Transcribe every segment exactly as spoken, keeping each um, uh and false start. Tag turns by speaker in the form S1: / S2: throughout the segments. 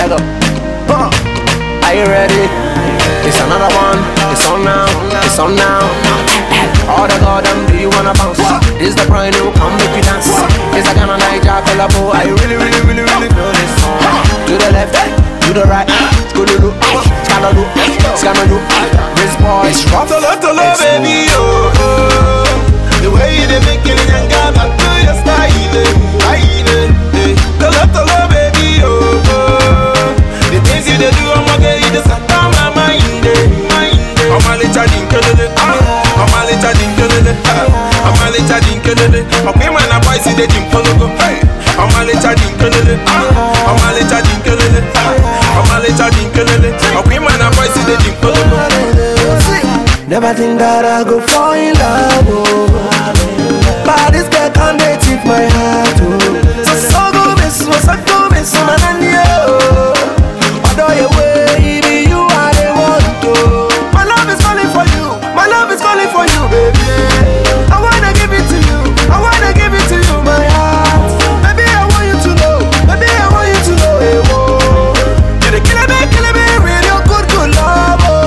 S1: leg up. Uh, are you ready? It's another one. It's on now. It's on now. All the goddamn, do you wanna bounce? This the brand new, come make you dance. It's a kind of night, I feel a bow. I really, really, really, really feel this song. To the left, to the right, to the do, scanner do, scanner do. This boy is rough.
S2: Tolo, tolo, baby, oh, oh. The way you dey make it, and got back to your style, style. Tolo, tolo, baby, oh, oh. The things you dey do, I'm gonna get you the sata, my mind, mind. I'm a little dinkelele, I'm a little dinkelele, I'm a little dinkelele. Okay, man, I buy see the dinkologo. I'm a little dinkelele, I'm a little dinkelele, I'm a little dinkelele. Okay, man, I buy see the dinkologo.
S3: Never think that I go fall in love, oh. But this girl can't date with my heart, oh. So so go miss, so go miss, man, and you. Although you way, be you are the one to. My love is calling for you, my love is calling for you, baby. I wanna give it to you, I wanna give it to you, my heart. Baby, I want you to know, baby, I want you to know, hey, whoa. You're the killer, baby, killer, baby, real good, good love, oh.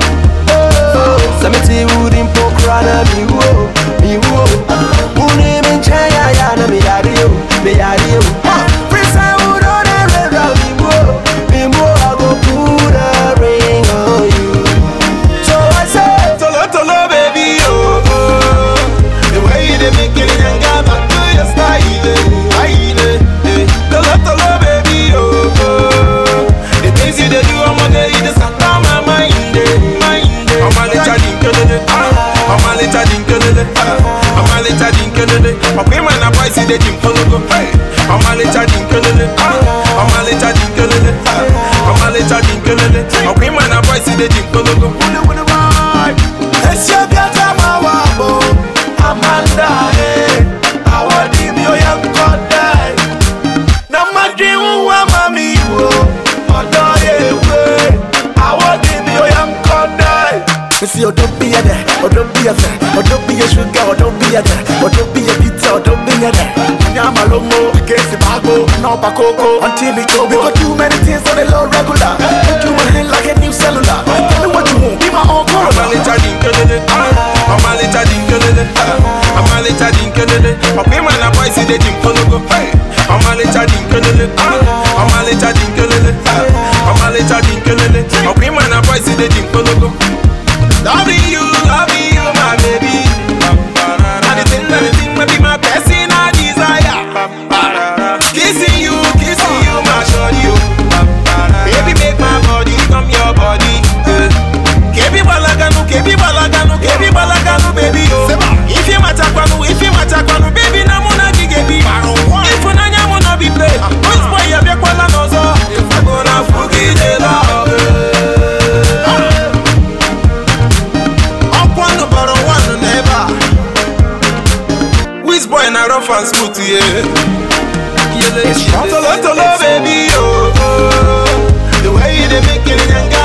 S3: Samiti wouldn't poke rana mi wo, mi wo. Uni min chaya ya na mi yari yo, mi yari yo. Prisa would on a red round mi wo, mi wo. I go put a ring on you. So I say,
S2: tolo, tolo, baby, oh, oh. The way you dey make it, and got back to your style, style. Tolo, tolo, baby, oh, oh. The things you dey do, I'm gonna get you the sata, my mind, mind. I'm a little dinkelele, I'm a little dinkelele, I'm a little dinkelele. Okay, man, I buy see the dinkologo. I'm a little dinkelele, I'm a little dinkelele, I'm a little dinkelele. Okay, man, I buy see the dinkologo. It's your girl, my wabo, Amanda, eh? I want him, you young god, die. No matter who I'm, mommy, you, oh, die away. I want him, you young god, die.
S3: Missy, oh, don't be a there, oh, don't be a there, oh, don't be a sugar, oh, don't be a there, oh, don't be a pizza, oh, don't be a there. Nyama lomo, against the bago, no bakoko, until me go. We got too many things on the low regular. Put you my hand like a new cellular. Tell me what you want, be my own
S2: I'm a little dinkelele, I'm a little dinkelele, I'm a little dinkelele. Okay, man, I buy see the dinkologo. I'm a little dinkelele, I'm a little dinkelele, I'm a little dinkelele. Okay, man, I buy see the dinkologo. Loving you, loving you, my baby. Anything, anything, maybe my personal desire. Kissing you, kissing you, my shorty. Baby, make my body come your body. Kebi balaganu, kebi balaganu, kebi balaganu, baby. If you matakwanu, if you matakwanu, baby, na muna gigebi. If you nanya muna be play, which boy you be kwala nozo? If I gonna fuki the love. Boy, na rough and smooth, yeah. It's
S1: rough.
S2: Tolo, tolo, baby, oh, oh. The way you dey make it, and